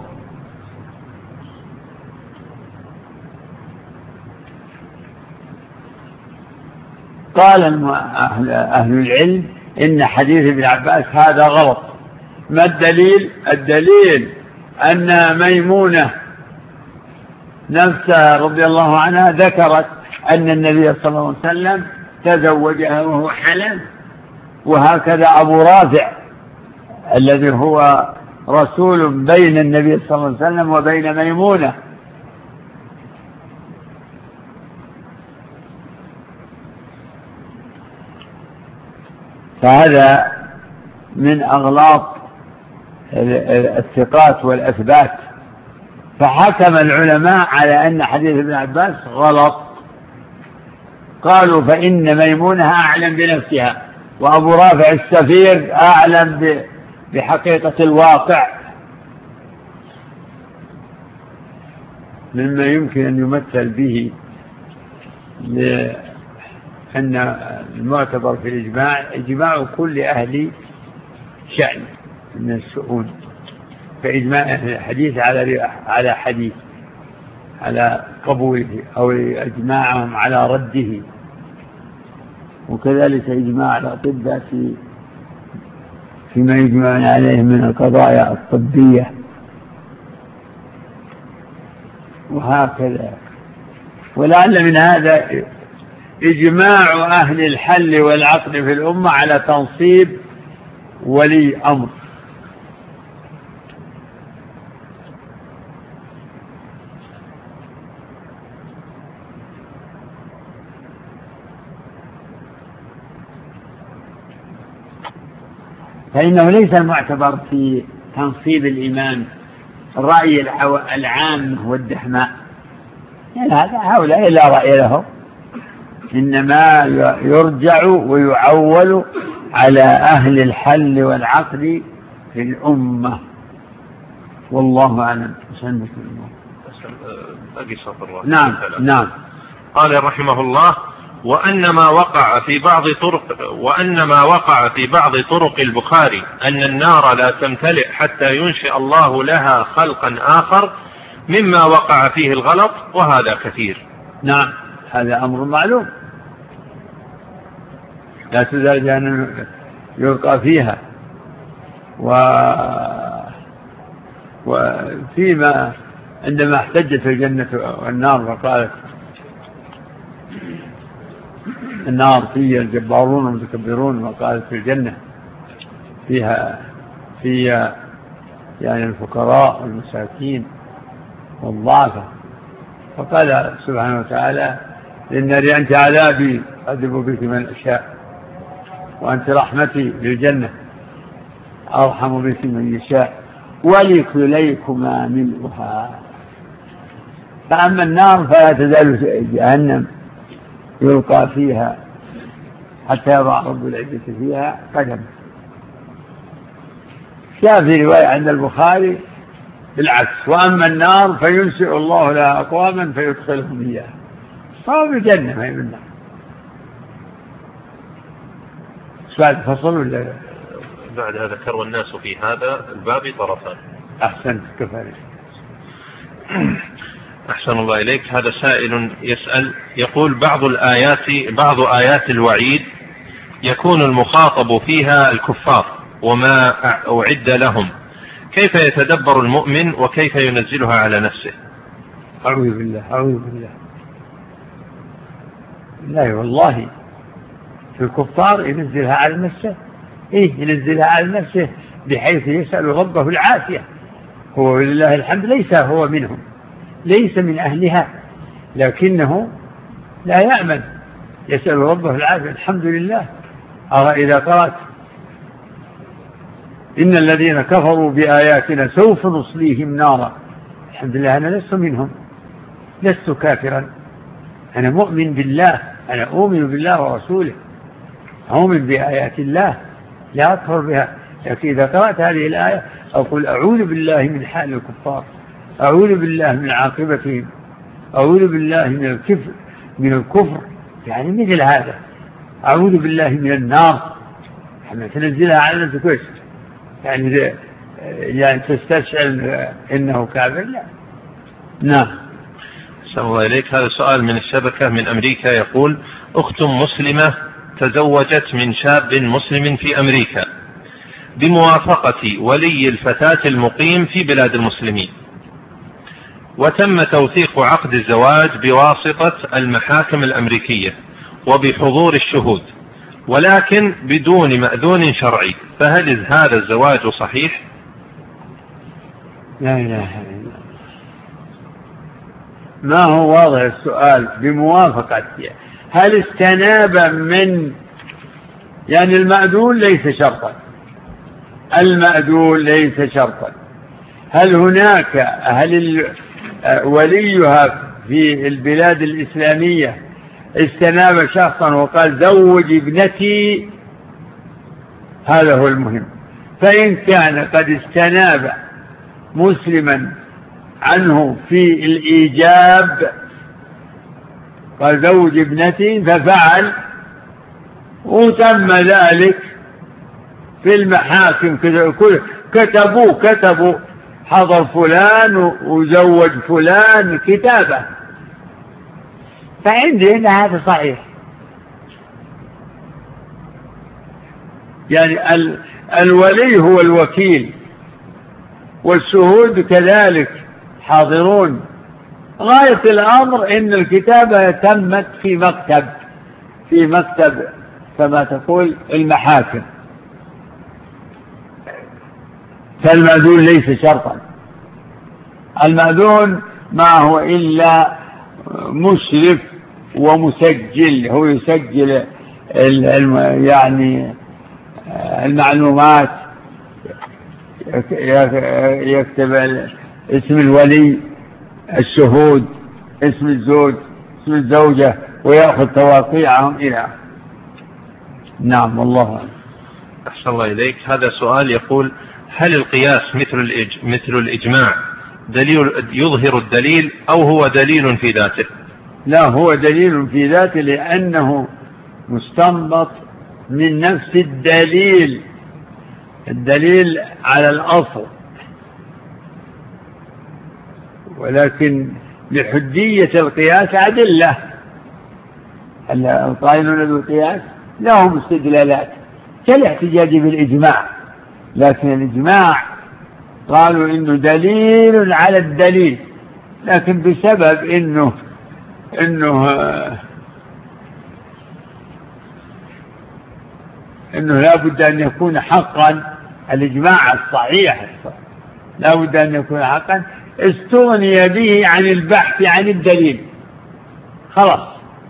قال أهل العلم إن حديث ابن عباس هذا غلط. ما الدليل؟ الدليل أن ميمونة نفسها رضي الله عنها ذكرت أن النبي صلى الله عليه وسلم تزوجها وهو حلال، وهكذا أبو رافع الذي هو رسول بين النبي صلى الله عليه وسلم وبين ميمونة. فهذا من أغلاط الثقات والأثبات. فحكم العلماء على أن حديث ابن عباس غلط، قالوا فإن ميمونة أعلم بنفسها وأبو رافع السفير أعلم بحقيقة الواقع مما يمكن أن يمثل به، لأن المعتبر في الإجماع إجماع كل أهل شأن من الشؤون، فإجماع الحديث على على حديث على قبوله أو إجماعهم على رده، وكذلك إجماع الأطباء في فيما يجمعون عليه من القضايا الطبية، وهكذا. ولعل من هذا إجماع أهل الحل والعقد في الأمة على تنصيب ولي أمر. فإنه ليس المعتبر في تنصيب الإمام الرأي العام والدحماء، يعني هذا هؤلاء لا رأي له، إنما يرجع ويعول على أهل الحل والعقد في الأمة، والله أعلم. نعم نعم. قال رحمه الله: وأن ما وقع في بعض طرق وأن ما وقع في بعض طرق البخاري أن النار لا تمتلئ حتى ينشئ الله لها خلقا آخر مما وقع فيه الغلط، وهذا كثير. نعم، هذا أمر معلوم، لا تزال جهنم يلقى فيها. و... وفيما عندما احتجت الجنة والنار وقالت النار فيها الجبارون والمتكبرون، وقالت في الجنة فيها فيها يعني الفقراء والمساكين والضعفاء، فقال سبحانه وتعالى: للنار أنت عذابي أعذب بك من أشاء، وأنت رحمتي للجنة أرحم بك من يشاء، ولكليكما ملؤها. فأما النار فلا تزال جهنم يلقى فيها حتى يضع رب العزة فيها قدم. جاء في رواية عند البخاري بالعكس: وأما النار فينشئ الله لها أقواما فيدخلهم إياها. فهو بالجنة ما هي بالنار. بعد فصل ولا بعد هذا ذكر الناس في هذا الباب طرفا. أحسنت كفاية. أحسن الله إليك. هذا سائل يسأل يقول: بعض الآيات بعض آيات الوعيد يكون المخاطب فيها الكفار وما أعد لهم، كيف يتدبر المؤمن وكيف ينزلها على نفسه؟ أعوذ بالله أعوذ بالله لا والله في الكفار ينزلها على نفسه. إيه ينزلها على نفسه بحيث يسأل ربه العافية. هو ولله الحمد ليس هو منهم، ليس من أهلها، لكنه لا يأمن، يسأل ربه العافية. الحمد لله. أرى إذا قرأت: إن الذين كفروا بآياتنا سوف نصليهم نارا، الحمد لله أنا لست منهم، لست كافرا، أنا مؤمن بالله، أنا أؤمن بالله ورسوله، أؤمن بآيات الله لا أكفر بها. لكن إذا قرأت هذه الآية أقول: أعوذ بالله من حال الكفار، أعوذ بالله من عاقبتهم، أعوذ بالله من الكفر من الكفر يعني مثل هذا، أعوذ بالله من النار. حما تنزلها على نفسك يعني يعني تستشعر إنه كافر؟ لا. نعم. أحسن الله إليك. هذا سؤال من الشبكة من أمريكا يقول: أخت مسلمة تزوجت من شاب مسلم في أمريكا بموافقة ولي الفتاة المقيم في بلاد المسلمين، وتم توثيق عقد الزواج بواسطة المحاكم الأمريكية وبحضور الشهود، ولكن بدون مأذون شرعي، فهل هذا الزواج صحيح؟ لا إله إلا الله. ما هو واضح السؤال؟ بموافقة، هل استناب من يعني المأذون ليس شرطا، المأذون ليس شرطا. هل هناك هل وليها في البلاد الإسلامية استناب شخصا وقال زوج ابنتي؟ هذا هو المهم. فإن كان قد استناب مسلما عنه في الإيجاب قال زوج ابنتي ففعل وتم ذلك في المحاكم، كتبوا كتبوا حضر فلان وزوج فلان كتابة، فعندنا هذا صحيح. يعني الولي هو الوكيل والشهود كذلك حاضرون. غاية الأمر إن الكتابة تمت في مكتب في مكتب كما تقول المحاكم. فالمأذون ليس شرطا، المأذون ما هو إلا مشرف ومسجل، هو يسجل يعني المعلومات، يكتب اسم الولي، الشهود، اسم الزوج، اسم الزوجة، ويأخذ تواقيعهم إلى. نعم والله أعلم. أحسن الله إليك. هذا سؤال يقول: هل القياس مثل الإج... مثل الإجماع دليل يظهر الدليل أو هو دليل في ذاته؟ لا، هو دليل في ذاته لأنه مستنبط من نفس الدليل، الدليل على الأصل، ولكن لحجية القياس أدلة. القائلون بالقياس لهم استدلالات كالاحتجاج بالإجماع، لكن الإجماع قالوا إنه دليل على الدليل، لكن بسبب إنه إنه إنه لا بد أن يكون حقا، الإجماع الصحيح لا بد أن يكون حقا، استغني به عن البحث عن الدليل. خلاص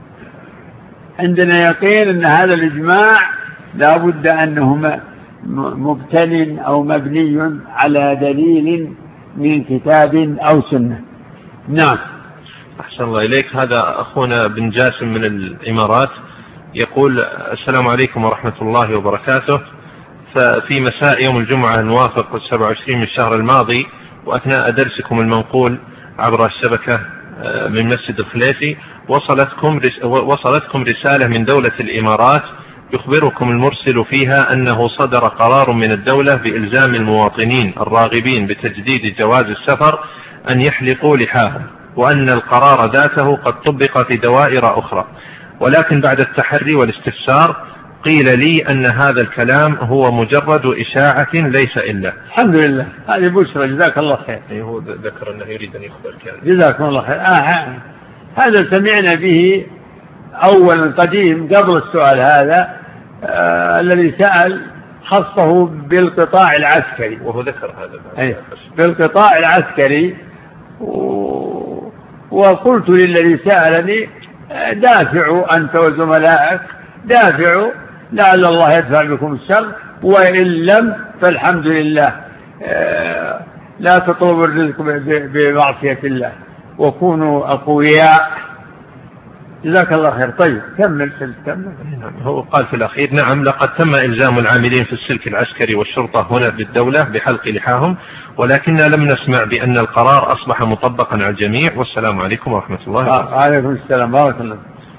عندنا يقين أن هذا الإجماع لا بد أنه مبتن أو مبني على دليل من كتاب أو سنة. نعم. أحسن الله إليك. هذا أخونا بن جاسم من الإمارات يقول: السلام عليكم ورحمة الله وبركاته. ففي مساء يوم الجمعة الموافق السبع وعشرين من الشهر الماضي، وأثناء درسكم المنقول عبر الشبكة من مسجد الخليفي، وصلتكم وصلتكم رسالة من دولة الإمارات يخبركم المرسل فيها أنه صدر قرار من الدولة بإلزام المواطنين الراغبين بتجديد جواز السفر أن يحلقوا لحاهم، وأن القرار ذاته قد طبق في دوائر أخرى، ولكن بعد التحري والاستفسار قيل لي أن هذا الكلام هو مجرد إشاعة ليس إلا. الحمد لله، هذه بشرى، جزاك الله خير. هو ذكر أنه يريد أن يخبر كذا. جزاكم الله خير. آه هذا سمعنا به أول قديم قبل السؤال هذا. آه الذي سأل خصه بالقطاع العسكري، وهو ذكر هذا أيه بالقطاع العسكري، و... وقلت للذي سألني: دافعوا أنت وزملائك، دافعوا لعل الله يدفع بكم الشر، وإن لم فالحمد لله. آه لا تطلبوا الرزق بمعصية الله، وكونوا أقوياء. جزاك الله خير. طيب كمل كمل. هو قال في الأخير: نعم، لقد تم إلزام العاملين في السلك العسكري والشرطة هنا بالدولة بحلق لحاهم، ولكننا لم نسمع بأن القرار أصبح مطبقا على الجميع. والسلام عليكم ورحمة الله وبركاته. وعليكم السلام بارك الله.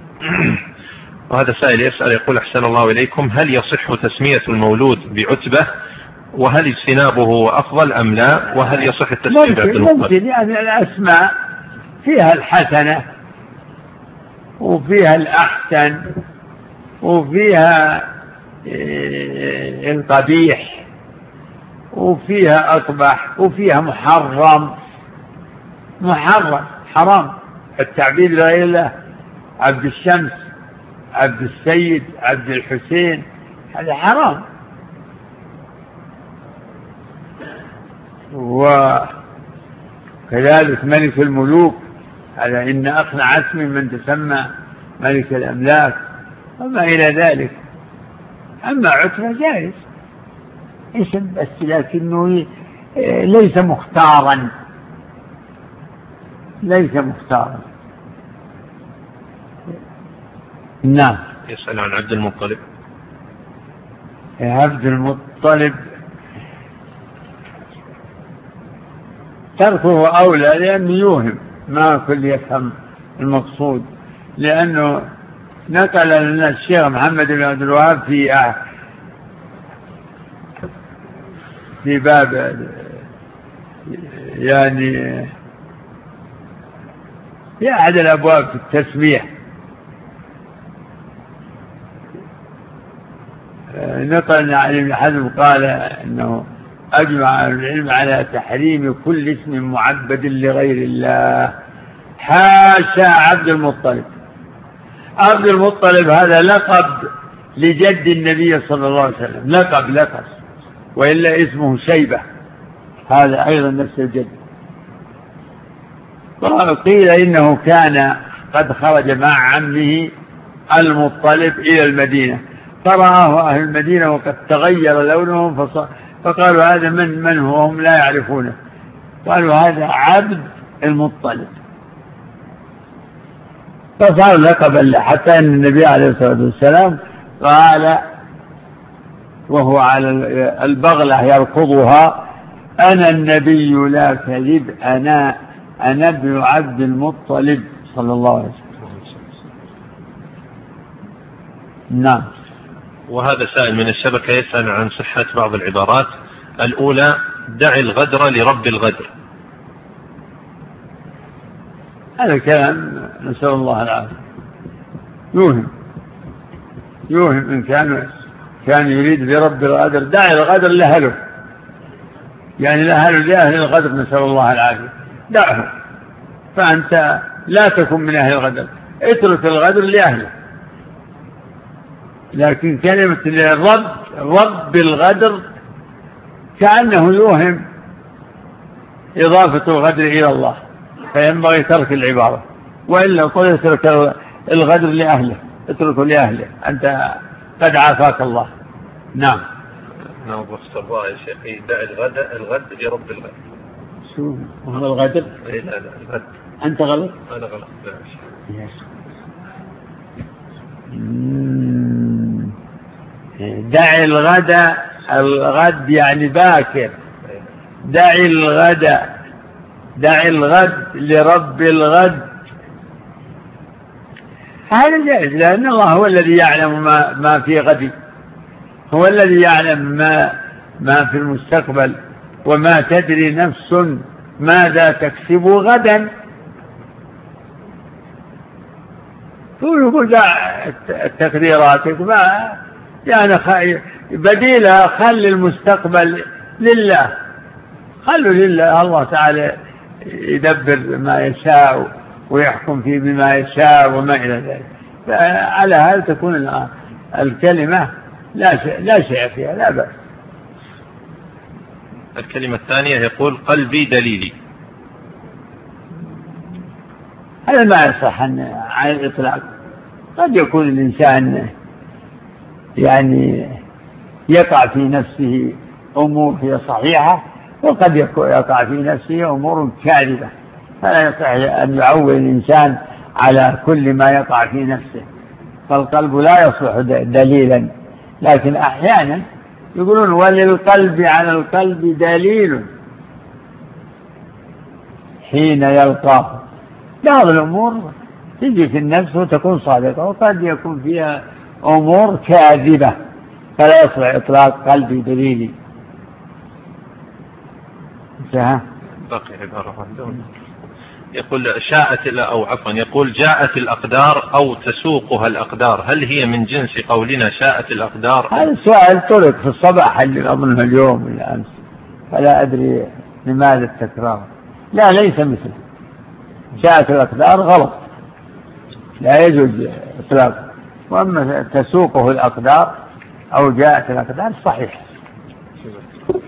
وهذا سائل يسأل يقول: أحسن الله إليكم، هل يصح تسمية المولود بعتبة؟ وهل اجتنابه أفضل أم لا؟ وهل يصح التسمية بعبد المطلب؟ ممكن، يعني الأسماء فيها الحسنة وفيها الأحسن وفيها القبيح وفيها أقبح وفيها محرم. محرم حرام التعبيد لغير الله، عبد الشمس، عبد السيد، عبد الحسين، هذا حرام. وكذلك ملك الملوك، هذا إن أقنع اسم من تسمى ملك الأملاك، وما إلى ذلك. أما عتبة جائز اسم بس، لكنه ليس مختارا، ليس مختارا. نعم. يسأل عن عبد المطلب. عبد المطلب تركه أولى، لأنه يوهم، ما كل يفهم المقصود، لأنه نقل لنا الشيخ محمد بن عبد الوهاب في في باب يعني في أحد الأبواب في التسبيح، نقل عن ابن حزم قال إنه أجمع العلم على تحريم كل اسم معبد لغير الله. حاشا عبد المطلب. عبد المطلب هذا لقب لجد النبي صلى الله عليه وسلم، لقب لقب، وإلا اسمه شيبة، هذا أيضا نفس الجد. قيل إنه كان قد خرج مع عمه المطلب إلى المدينة، فرآه أهل المدينة وقد تغير لونهم، فقالوا هذا من من هو؟ هم لا يعرفونه، قالوا هذا عبد المطلب، فصار لقبا له، حتى أن النبي عليه الصلاة والسلام قال وهو على البغلة يركضها: أنا النبي لا كذب، أنا أنا ابن عبد المطلب صلى الله عليه وسلم. نعم. وهذا سائل من الشبكة يسأل عن صحة بعض العبارات. الأولى: دع الغدر لرب الغدر. هذا الكلام نسأل الله العافية، يوهم يوهم إن كان كان يريد برب الغدر، دع الغدر لأهله، يعني لأهله لأهل الغدر، نسأل الله العافية، دعه، فأنت لا تكن من أهل الغدر، اترك الغدر لأهله. لكن كلمة الرب رب الغدر كأنه يوهم إضافة الغدر إلى الله، فينبغي ترك العبارة، وإلا قل اترك الغدر لأهله، اتركه لأهله، أنت قد عافاك الله. نعم. نعم. الله يا شيخي، دع الغد الغد لرب الغد. شو هو الغدر؟ لا لا الغد. أنت غلط. أنا غلط. لا. دع الغد، الغد يعني باكر، دع الغد، دع الغد لرب الغد، هذا جائز، لأن الله هو الذي يعلم ما, ما في غد، هو الذي يعلم ما, ما في المستقبل، وما تدري نفس ماذا تكسب غدا. يقول دع التقديراتك، ما يعني بديلها خلي المستقبل لله، خلوا لله، الله تعالى يدبر ما يشاء ويحكم فيه بما يشاء وما إلى ذلك. على هذا تكون الكلمة لا شيء, لا شيء فيها، لا بأس. الكلمة الثانية يقول قلبي دليلي. هذا ما يصح على الإطلاق. قد يكون الإنسان يعني يقع في نفسه أمور هي صحيحة، وقد يقع في نفسه أمور كاذبة، فلا يصح أن يعول الإنسان على كل ما يقع في نفسه، فالقلب لا يصلح دليلا. لكن أحيانا يقولون وللقلب على القلب دليل حين يلقاه. بعض الأمور تجي في النفس وتكون صادقة، وقد يكون فيها أمور كاذبة، فلا يصلح إطلاق قلبي دليلي. باقي عبارة واحدة. يقول شاءت أو عفوا يقول جاءت الأقدار أو تسوقها الأقدار، هل هي من جنس قولنا شاءت الأقدار؟ هذا السؤال طرق في الصباح اللي أظنه اليوم ولا أمس، فلا أدري لماذا التكرار. لا، ليس مثله. شاءت الأقدار غلط، لا يجوز إطلاقه. وأما تسوقه الأقدار أو جاءت الأقدار صحيح.